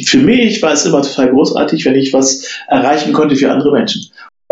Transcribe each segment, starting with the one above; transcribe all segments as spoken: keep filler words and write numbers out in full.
für mich war es immer total großartig, wenn ich was erreichen konnte für andere Menschen.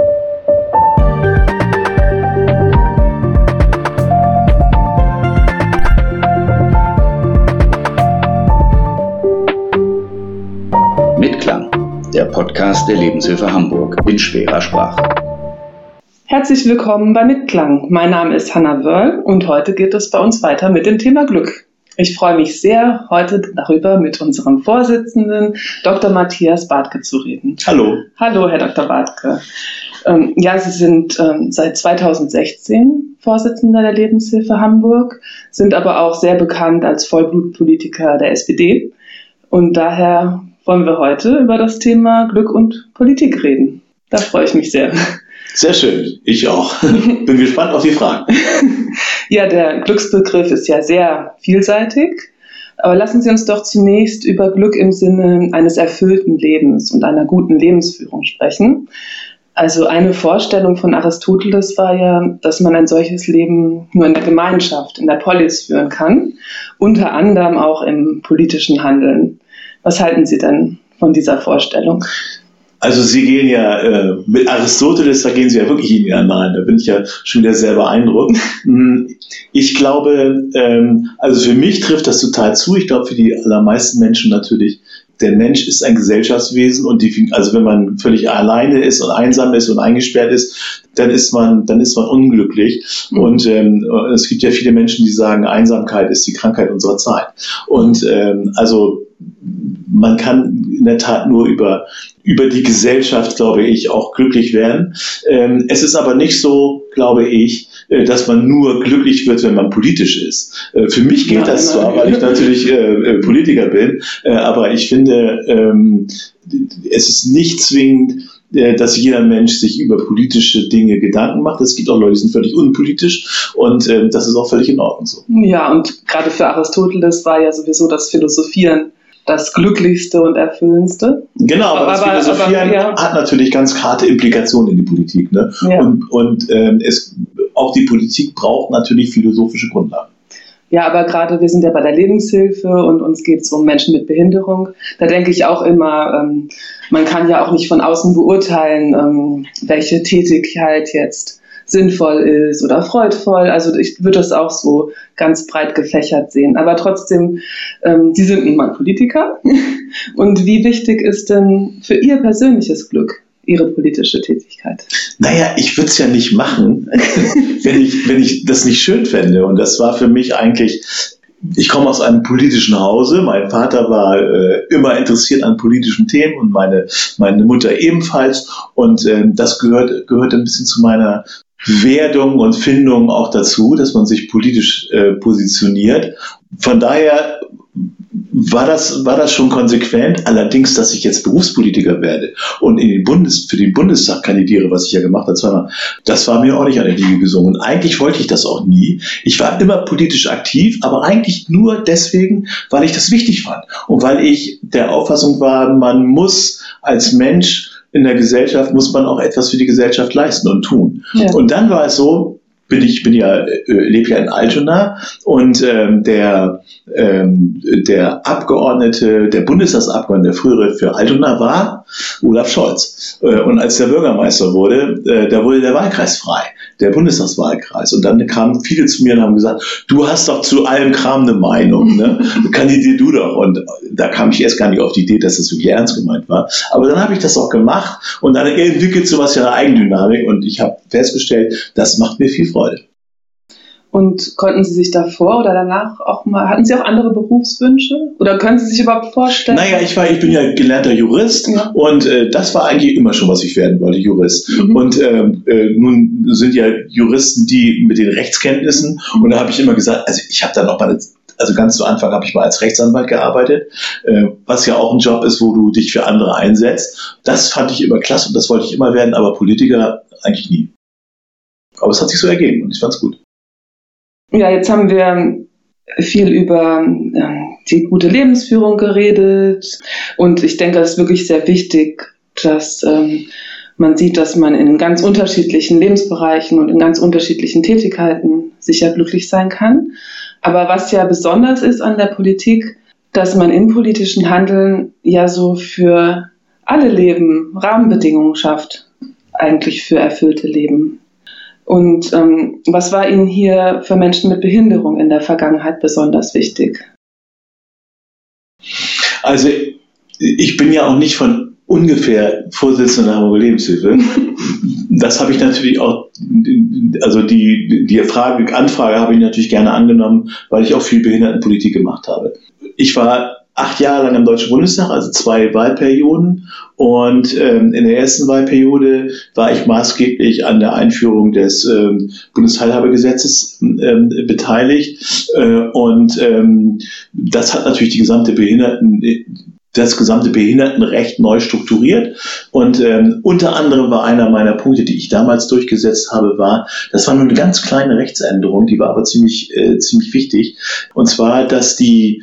Mitklang, der Podcast der Lebenshilfe Hamburg in schwerer Sprache. Herzlich willkommen bei Mitklang. Mein Name ist Hanna Wörl und heute geht es bei uns weiter mit dem Thema Glück. Ich freue mich sehr, heute darüber mit unserem Vorsitzenden Doktor Matthias Bartke zu reden. Hallo. Hallo, Herr Doktor Bartke. Ähm, ja, Sie sind ähm, seit zweitausendsechzehn Vorsitzender der Lebenshilfe Hamburg, sind aber auch sehr bekannt als Vollblutpolitiker der S P D. Und daher wollen wir heute über das Thema Glück und Politik reden. Da freue ich mich sehr. Sehr schön, ich auch. Bin gespannt auf die Fragen. Ja, der Glücksbegriff ist ja sehr vielseitig, aber lassen Sie uns doch zunächst über Glück im Sinne eines erfüllten Lebens und einer guten Lebensführung sprechen. Also eine Vorstellung von Aristoteles war ja, dass man ein solches Leben nur in der Gemeinschaft, in der Polis führen kann, unter anderem auch im politischen Handeln. Was halten Sie denn von dieser Vorstellung? Also Sie gehen ja äh, mit Aristoteles, da gehen Sie ja wirklich in Ihren Nahen. Da bin ich ja schon wieder sehr beeindruckt. Ich glaube, ähm, also für mich trifft das total zu. Ich glaube, für die allermeisten Menschen natürlich, der Mensch ist ein Gesellschaftswesen und die, also wenn man völlig alleine ist und einsam ist und eingesperrt ist, dann ist man, dann ist man unglücklich. Mhm. Und ähm, es gibt ja viele Menschen, die sagen, Einsamkeit ist die Krankheit unserer Zeit. Und ähm, also man kann in der Tat nur über, über die Gesellschaft, glaube ich, auch glücklich werden. Ähm, es ist aber nicht so, glaube ich, äh, dass man nur glücklich wird, wenn man politisch ist. Äh, für mich geht ja, das zwar, weil ich natürlich äh, Politiker bin, äh, aber ich finde, ähm, es ist nicht zwingend, äh, dass jeder Mensch sich über politische Dinge Gedanken macht. Es gibt auch Leute, die sind völlig unpolitisch und äh, das ist auch völlig in Ordnung so. Ja, und gerade für Aristoteles war ja sowieso das Philosophieren das Glücklichste und Erfüllendste. Genau, aber, aber das Philosophieren aber, ja. hat natürlich ganz harte Implikationen in die Politik. Ne? Ja. Und, und ähm, es, auch die Politik braucht natürlich philosophische Grundlagen. Ja, aber gerade wir sind ja bei der Lebenshilfe und uns geht es um Menschen mit Behinderung. Da denke ich auch immer, ähm, man kann ja auch nicht von außen beurteilen, ähm, welche Tätigkeit jetzt sinnvoll ist oder freudvoll. Also ich würde das auch so ganz breit gefächert sehen. Aber trotzdem, ähm, Sie sind nun mal Politiker. Und wie wichtig ist denn für Ihr persönliches Glück Ihre politische Tätigkeit? Naja, ich würde es ja nicht machen, wenn ich, wenn ich das nicht schön fände. Und das war für mich eigentlich... Ich komme aus einem politischen Hause. Mein Vater war äh, immer interessiert an politischen Themen und meine, meine Mutter ebenfalls. Und äh, das gehört, gehört ein bisschen zu meiner Werdung und Findung auch dazu, dass man sich politisch äh, positioniert. Von daher war das, war das schon konsequent. Allerdings, dass ich jetzt Berufspolitiker werde und in den Bundes, für den Bundestag kandidiere, was ich ja gemacht habe, zweimal, das war mir auch nicht an der Liege gesungen. Und eigentlich wollte ich das auch nie. Ich war immer politisch aktiv, aber eigentlich nur deswegen, weil ich das wichtig fand. Und weil ich der Auffassung war, man muss als Mensch in der Gesellschaft, muss man auch etwas für die Gesellschaft leisten und tun. Ja. Und dann war es so, bin ich bin ja äh, lebe ja in Altona und ähm, der ähm, der Abgeordnete, der Bundestagsabgeordnete, der frühere für Altona war Olaf Scholz. Äh, und als der Bürgermeister wurde, äh, da wurde der Wahlkreis frei, der Bundestagswahlkreis. Und dann kamen viele zu mir und haben gesagt, du hast doch zu allem Kram eine Meinung, ne? Kandidier du doch. Und da kam ich erst gar nicht auf die Idee, dass das wirklich ernst gemeint war. Aber dann habe ich das auch gemacht und dann entwickelt sowas ja eine Eigendynamik und ich habe festgestellt, das macht mir viel Freude. Und konnten Sie sich davor oder danach auch mal, hatten Sie auch andere Berufswünsche? Oder können Sie sich überhaupt vorstellen? Naja, ich war, ich bin ja gelernter Jurist, ja. und äh, das war eigentlich immer schon, was ich werden wollte, Jurist. Mhm. Und ähm, äh, nun sind ja Juristen die mit den Rechtskenntnissen, mhm. und da habe ich immer gesagt, also ich habe dann noch mal, also ganz zu Anfang habe ich mal als Rechtsanwalt gearbeitet, äh, was ja auch ein Job ist, wo du dich für andere einsetzt. Das fand ich immer klasse und das wollte ich immer werden, aber Politiker eigentlich nie. Aber es hat sich so ergeben und ich fand es gut. Ja, jetzt haben wir viel über äh, die gute Lebensführung geredet und ich denke, es ist wirklich sehr wichtig, dass ähm, man sieht, dass man in ganz unterschiedlichen Lebensbereichen und in ganz unterschiedlichen Tätigkeiten sicher glücklich sein kann. Aber was ja besonders ist an der Politik, dass man im politischen Handeln ja so für alle Leben Rahmenbedingungen schafft, eigentlich für erfüllte Leben. Und ähm, was war Ihnen hier für Menschen mit Behinderung in der Vergangenheit besonders wichtig? Also ich bin ja auch nicht von ungefähr Vorsitzender der Hamburger Lebenshilfe. Das habe ich natürlich auch, also die, die Frage, Anfrage habe ich natürlich gerne angenommen, weil ich auch viel Behindertenpolitik gemacht habe. Ich war acht Jahre lang im Deutschen Bundestag, also zwei Wahlperioden. Und ähm, in der ersten Wahlperiode war ich maßgeblich an der Einführung des ähm, Bundesteilhabegesetzes ähm, beteiligt. Äh, und ähm, das hat natürlich die gesamte Behinderten das gesamte Behindertenrecht neu strukturiert. Und ähm, unter anderem war einer meiner Punkte, die ich damals durchgesetzt habe, war, das war nur eine ganz kleine Rechtsänderung, die war aber ziemlich, äh, ziemlich wichtig. Und zwar, dass die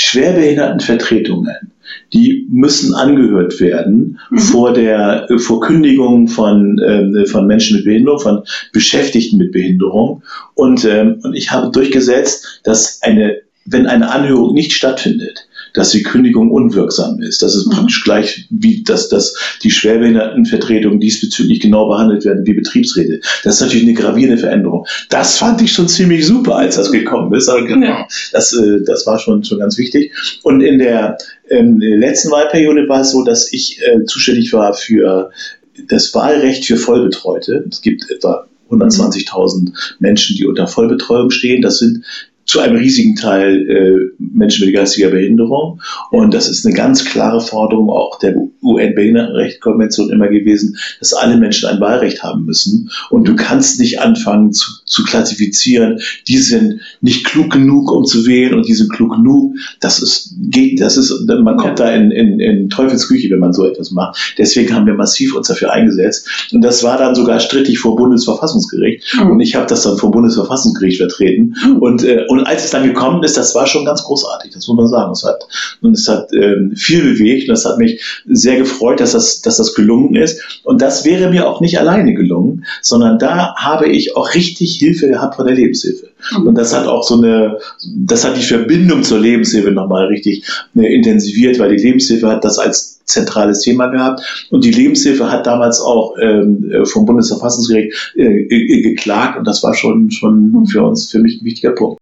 Schwerbehindertenvertretungen, die müssen angehört werden mhm. vor der vor Kündigung von äh, von Menschen mit Behinderung, von Beschäftigten mit Behinderung. Und ähm, und ich habe durchgesetzt, dass eine wenn eine Anhörung nicht stattfindet, dass die Kündigung unwirksam ist. Das ist mhm. praktisch gleich, wie dass, dass die Schwerbehindertenvertretungen diesbezüglich genau behandelt werden wie Betriebsräte. Das ist natürlich eine gravierende Veränderung. Das fand ich schon ziemlich super, als das gekommen ist. Aber genau, ja. das, äh, das war schon, schon ganz wichtig. Und in der ähm, letzten Wahlperiode war es so, dass ich äh, zuständig war für das Wahlrecht für Vollbetreute. Es gibt etwa hundertzwanzigtausend Menschen, die unter Vollbetreuung stehen. Das sind zu einem riesigen Teil äh, Menschen mit geistiger Behinderung. Und das ist eine ganz klare Forderung auch der U N-Behindertenrechtskonvention immer gewesen, dass alle Menschen ein Wahlrecht haben müssen. Und du kannst nicht anfangen zu, zu klassifizieren, die sind nicht klug genug, um zu wählen, und die sind klug genug. Das ist, geht, das ist, man kommt ja. da in, in, in Teufelsküche, wenn man so etwas macht. Deswegen haben wir massiv uns dafür eingesetzt. Und das war dann sogar strittig vor Bundesverfassungsgericht. Mhm. Und ich habe das dann vor Bundesverfassungsgericht vertreten. Mhm. Und, äh, und als es dann gekommen ist, das war schon ganz großartig, das muss man sagen. Es hat, und es hat ähm, viel bewegt, und das hat mich sehr gefreut, dass das, dass das gelungen ist. Und das wäre mir auch nicht alleine gelungen, sondern da habe ich auch richtig Hilfe gehabt von der Lebenshilfe. Mhm. Und das hat auch so eine, das hat die Verbindung zur Lebenshilfe nochmal richtig äh, intensiviert, weil die Lebenshilfe hat das als zentrales Thema gehabt. Und die Lebenshilfe hat damals auch ähm, vom Bundesverfassungsgericht äh, äh, geklagt, und das war schon, schon für uns, für mich ein wichtiger Punkt.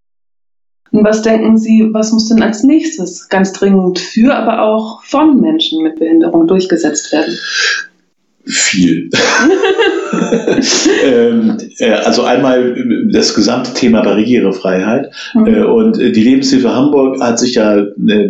Und was denken Sie, was muss denn als nächstes ganz dringend für, aber auch von Menschen mit Behinderung durchgesetzt werden? Viel. ähm, äh, also einmal das gesamte Thema Barrierefreiheit. Mhm. Äh, und die Lebenshilfe Hamburg hat sich ja äh,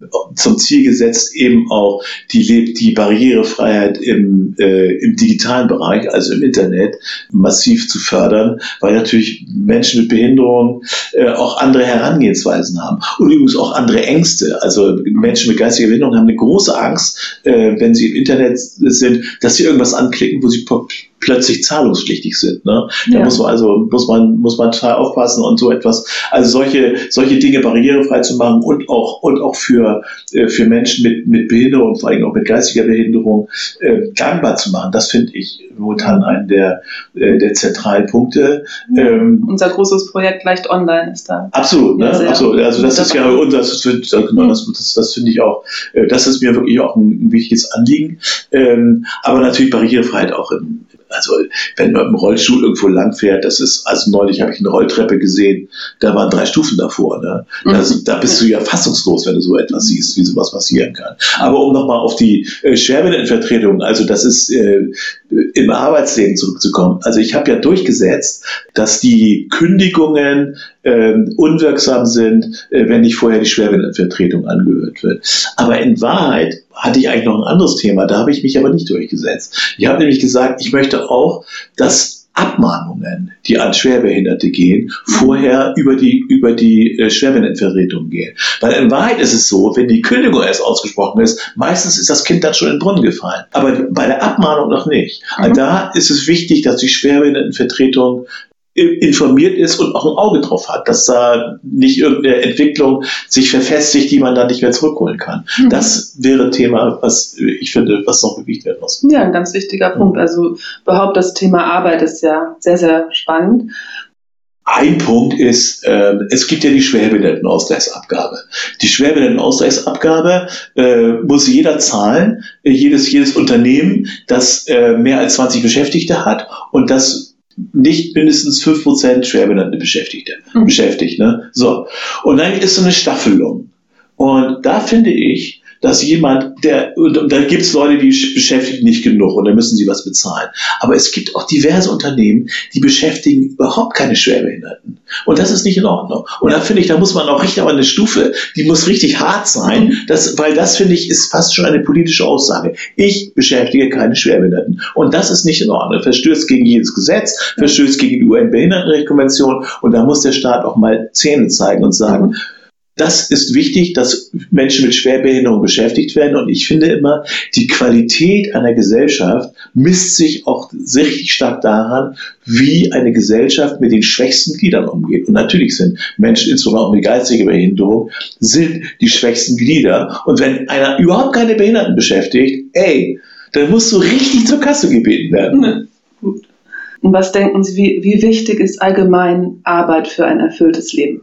zum Ziel gesetzt, eben auch die, die Barrierefreiheit im, äh, im digitalen Bereich, also im Internet, massiv zu fördern, weil natürlich Menschen mit Behinderung äh, auch andere Herangehensweisen haben und übrigens auch andere Ängste. Also Menschen mit geistiger Behinderung haben eine große Angst, äh, wenn sie im Internet sind, dass sie irgendwas anklicken, wo sie plötzlich zahlungspflichtig sind. Ne? Da ja. muss man also muss man muss man total aufpassen und so etwas. Also solche solche Dinge barrierefrei zu machen und auch und auch für äh, für Menschen mit mit Behinderung, vor allem auch mit geistiger Behinderung, äh, gangbar zu machen. Das finde ich momentan einen der äh, der zentralen Punkte. Ja. Ähm, Unser großes Projekt Leicht Online ist da. Absolut, ne? Absolut. Also das ist ja unser, das, genau, das, das, das finde ich auch. Äh, das ist mir wirklich auch ein, ein wichtiges Anliegen. Ähm, aber natürlich Barrierefreiheit auch im Also wenn man im Rollstuhl irgendwo lang fährt, das ist, also neulich habe ich eine Rolltreppe gesehen, da waren drei Stufen davor. Ne? Das, da bist du ja fassungslos, wenn du so etwas siehst, wie sowas passieren kann. Aber um nochmal auf die äh, Schwerbehindertenvertretung, also das ist äh, im Arbeitsleben zurückzukommen. Also ich habe ja durchgesetzt, dass die Kündigungen äh, unwirksam sind, äh, wenn nicht vorher die Schwerbehindertenvertretung angehört wird. Aber in Wahrheit hatte ich eigentlich noch ein anderes Thema, da habe ich mich aber nicht durchgesetzt. Ich habe nämlich gesagt, ich möchte auch, dass Abmahnungen, die an Schwerbehinderte gehen, vorher über die, über die äh, Schwerbehindertenvertretung gehen. Weil in Wahrheit ist es so, wenn die Kündigung erst ausgesprochen ist, meistens ist das Kind dann schon in den Brunnen gefallen. Aber bei der Abmahnung noch nicht. Mhm. Also da ist es wichtig, dass die Schwerbehindertenvertretung informiert ist und auch ein Auge drauf hat, dass da nicht irgendeine Entwicklung sich verfestigt, die man dann nicht mehr zurückholen kann. Mhm. Das wäre ein Thema, was ich finde, was noch bewegt werden muss. Ja, ein ganz wichtiger mhm. Punkt. Also überhaupt das Thema Arbeit ist ja sehr, sehr spannend. Ein Punkt ist, äh, es gibt ja die Schwerbehindertenausgleichsabgabe. Die Schwerbehindertenausgleichsabgabe äh, muss jeder zahlen, äh, jedes, jedes Unternehmen, das äh, mehr als zwanzig Beschäftigte hat und das nicht mindestens fünf Prozent schwerbehinderte Beschäftigte mhm. beschäftigt. Ne? So. Und dann ist so eine Staffelung. Und da finde ich, dass jemand, der, und, und da gibt es Leute, die beschäftigen nicht genug und dann müssen sie was bezahlen. Aber es gibt auch diverse Unternehmen, die beschäftigen überhaupt keine Schwerbehinderten. Und das ist nicht in Ordnung. Und da finde ich, da muss man auch richtig, aber eine Stufe, die muss richtig hart sein, das, weil das, finde ich, ist fast schon eine politische Aussage. Ich beschäftige keine Schwerbehinderten. Und das ist nicht in Ordnung. Verstößt gegen jedes Gesetz, verstößt gegen die U N-Behindertenrechtskonvention und da muss der Staat auch mal Zähne zeigen und sagen, das ist wichtig, dass Menschen mit Schwerbehinderung beschäftigt werden. Und ich finde immer, die Qualität einer Gesellschaft misst sich auch richtig stark daran, wie eine Gesellschaft mit den schwächsten Gliedern umgeht. Und natürlich sind Menschen, insbesondere mit geistiger Behinderung, sind die schwächsten Glieder. Und wenn einer überhaupt keine Behinderten beschäftigt, ey, dann muss so richtig zur Kasse gebeten werden. Gut. Und was denken Sie, wie, wie wichtig ist allgemein Arbeit für ein erfülltes Leben?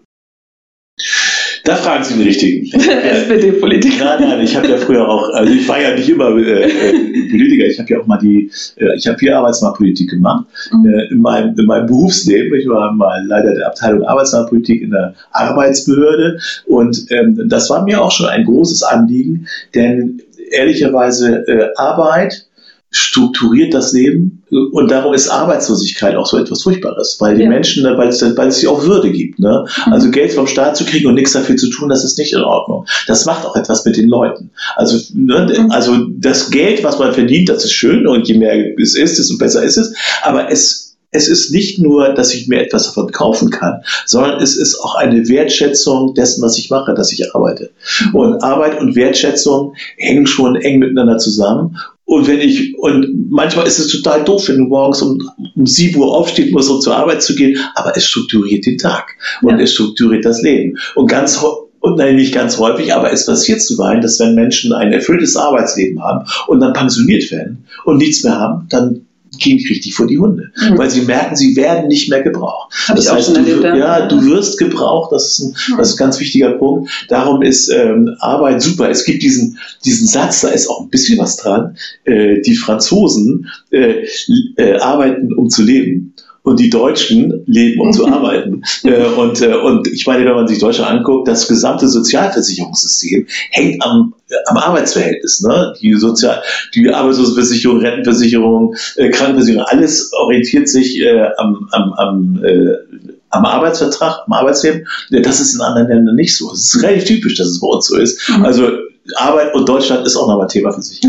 Da fragen Sie den Richtigen. S P D-Politiker. Nein, nein, ich habe ja früher auch, also ich war ja nicht immer äh, Politiker, ich habe ja auch mal die, äh, ich habe viel Arbeitsmarktpolitik gemacht mhm. äh, in, meinem, in meinem Berufsleben. Ich war mal Leiter der Abteilung Arbeitsmarktpolitik in der Arbeitsbehörde und ähm, das war mir auch schon ein großes Anliegen, denn ehrlicherweise äh, Arbeit strukturiert das Leben und darum ist Arbeitslosigkeit auch so etwas Furchtbares, weil die ja. Menschen, weil es, weil es sie auch Würde gibt. Ne? Mhm. Also Geld vom Staat zu kriegen und nichts dafür zu tun, das ist nicht in Ordnung. Das macht auch etwas mit den Leuten. Also, ne, mhm. also das Geld, was man verdient, das ist schön und je mehr es ist, desto besser ist es, aber es Es ist nicht nur, dass ich mir etwas davon kaufen kann, sondern es ist auch eine Wertschätzung dessen, was ich mache, dass ich arbeite. Und Arbeit und Wertschätzung hängen schon eng miteinander zusammen. Und wenn ich, und manchmal ist es total doof, wenn du morgens um, um sieben Uhr aufstehen musst, um zur Arbeit zu gehen, aber es strukturiert den Tag und ja. es strukturiert das Leben. Und ganz Und nein, nicht ganz häufig, aber es passiert zuweilen, dass wenn Menschen ein erfülltes Arbeitsleben haben und dann pensioniert werden und nichts mehr haben, dann gehen richtig vor die Hunde, mhm. weil sie merken, sie werden nicht mehr gebraucht. Hab das heißt, du, erlebt, ja, ja, du wirst gebraucht, das ist ein, das ist ein ganz wichtiger Punkt. Darum ist ähm, Arbeit super. Es gibt diesen, diesen Satz, da ist auch ein bisschen was dran, äh, die Franzosen äh, äh, arbeiten, um zu leben. Und die Deutschen leben, um zu arbeiten. äh, und, äh, und ich meine, wenn man sich Deutschland anguckt, das gesamte Sozialversicherungssystem hängt am, äh, am Arbeitsverhältnis. Ne? Die, Sozial-, die Arbeitslosenversicherung, Rentenversicherung, äh, Krankenversicherung, alles orientiert sich äh, am, am, am, äh, am Arbeitsvertrag, am Arbeitsleben. Das ist in anderen Ländern nicht so. Es ist relativ typisch, dass es bei uns so ist. Also Arbeit und Deutschland ist auch nochmal Thema für sich.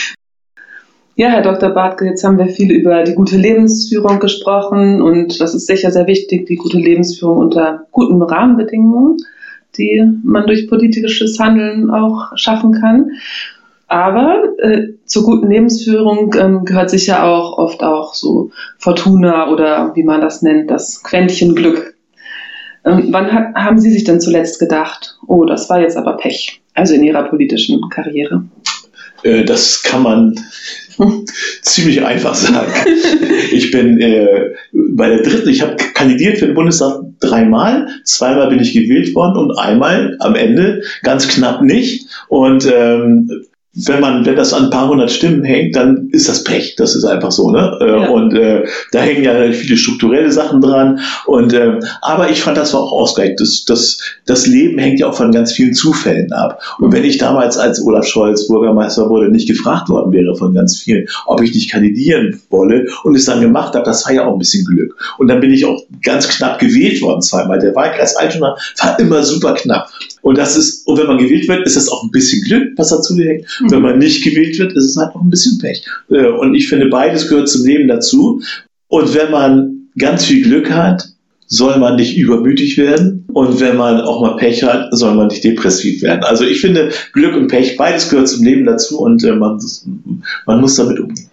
Ja, Herr Doktor Bartke, jetzt haben wir viel über die gute Lebensführung gesprochen und das ist sicher sehr wichtig, die gute Lebensführung unter guten Rahmenbedingungen, die man durch politisches Handeln auch schaffen kann. Aber äh, zur guten Lebensführung ähm, gehört sicher auch oft auch so Fortuna oder wie man das nennt, das Quäntchen Glück. Ähm, wann hat, haben Sie sich denn zuletzt gedacht, oh, das war jetzt aber Pech, also in Ihrer politischen Karriere? Äh, das kann man ziemlich einfach sagen. Ich bin äh, bei der dritten, ich habe kandidiert für den Bundestag dreimal, zweimal bin ich gewählt worden und einmal am Ende ganz knapp nicht. Und ähm, wenn man, wenn das an ein paar hundert Stimmen hängt, dann ist das Pech. Das ist einfach so, ne? Ja. Und äh, da hängen ja viele strukturelle Sachen dran. Und äh, aber ich fand, das war auch ausgleichend. Das, das, das Leben hängt ja auch von ganz vielen Zufällen ab. Und wenn ich damals, als Olaf Scholz Bürgermeister wurde, nicht gefragt worden wäre von ganz vielen, ob ich nicht kandidieren wolle und es dann gemacht habe, das war ja auch ein bisschen Glück. Und dann bin ich auch ganz knapp gewählt worden zweimal. Der Wahlkreis Altona war immer super knapp. Und das ist, und wenn man gewählt wird, ist das auch ein bisschen Glück, was dazu hängt. Mhm. Wenn man nicht gewählt wird, ist es halt auch ein bisschen Pech. Und ich finde, beides gehört zum Leben dazu. Und wenn man ganz viel Glück hat, soll man nicht übermütig werden. Und wenn man auch mal Pech hat, soll man nicht depressiv werden. Also ich finde, Glück und Pech, beides gehört zum Leben dazu und man, man muss damit umgehen.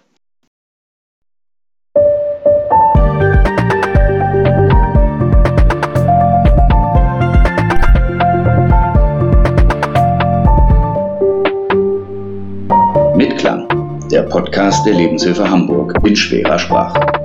Mitklang, der Podcast der Lebenshilfe Hamburg in schwerer Sprache.